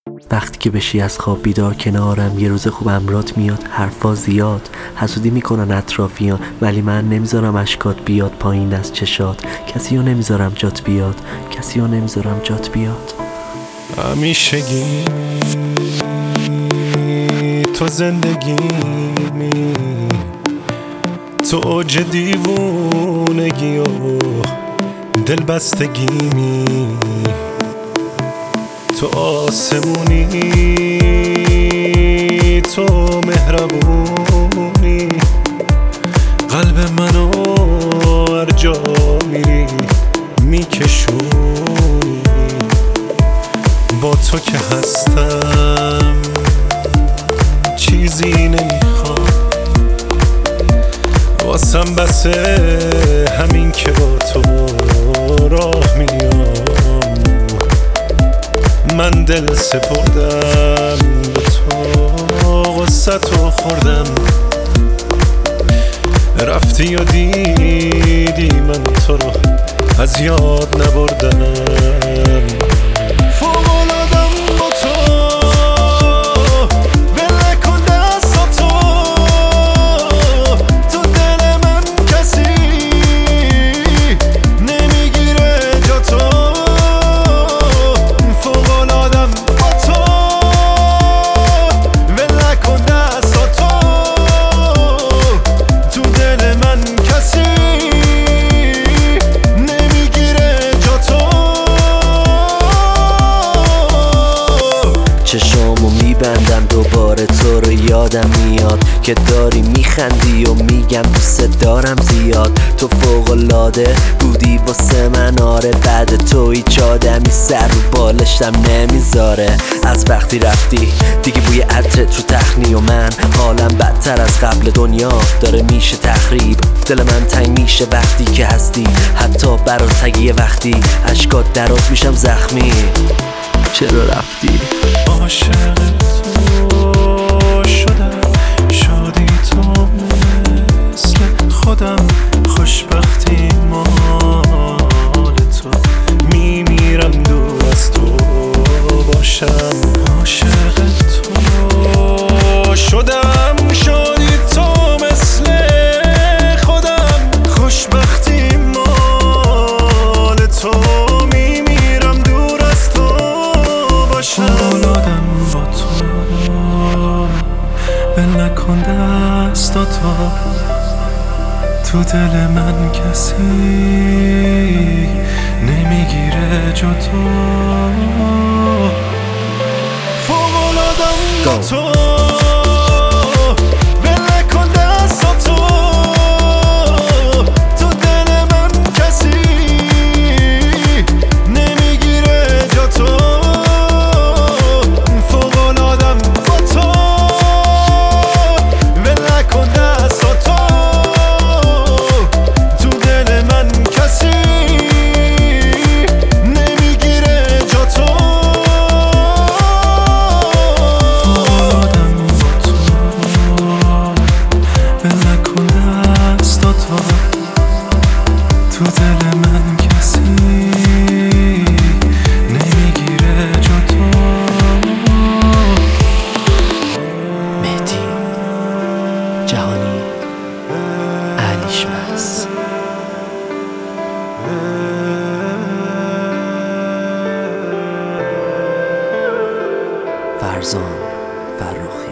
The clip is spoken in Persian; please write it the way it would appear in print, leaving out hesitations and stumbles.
وقتی که بشی از خواب بیدار کنارم، یه روز خوب امرات میاد، حرفا زیاد، حسودی میکنن اطرافیان، ولی من نمیذارم اشکات بیاد پایین از چشات. کسیو نمیذارم جات بیاد، کسیو نمیذارم جات بیاد. همیشگی تو زندگیمی، تو اوج دیوونگی و دلبستگیمی، تو آسمونی، تو مهربونی، قلب منو هر جا میری میکشونی. با تو که هستم چیزی نمیخوام، واسم بسه همین که با تو راه میام. من دل سپردم به تو، غصتو خوردم، رفتی و دیدی من تو رو از یاد نبردم. فوق‌العاده‌ام با تو، ول کن دستاتو، تو دل من کسی نمیگیره جاتو. فوق‌العاده‌ام با تو، ول کن دستاتو، تو دل من کسی چشامو میبندم دوباره تو رو یادم میاد که داری میخندی و میگم دوست دارم زیاد. تو فوق‌العاده بودی واسه من، آره بعد تو هیچ آدمی سر رو بالشتم نمیذاره. از وقتی رفتی دیگه بوی عطرت رو تخنی و من حالم بدتر از قبل دنیا داره میشه تخریب. دل من تنگ میشه وقتی که هستی، حتی برات یه وقتی اشکات درات میشم زخمی. چرا رفتی؟ عاشق تو شدم، شادی تو مثل خودم، خوشبختی مال تو، میمیرم دور از تو باشم. عاشق تو شدم، شادی تو مثل خودم، خوشبختی مال تو، میمیرم دور از تو باشم. فوق‌العاده‌ام با تو، ول نکن دستاتو، تو دل من کسی نمیگیره جا تو. فوق‌العاده‌ام با تو، تو دل من کسی نمیگیره جا تو. مهدی جهانی، علیشمس. فرزان فرخی.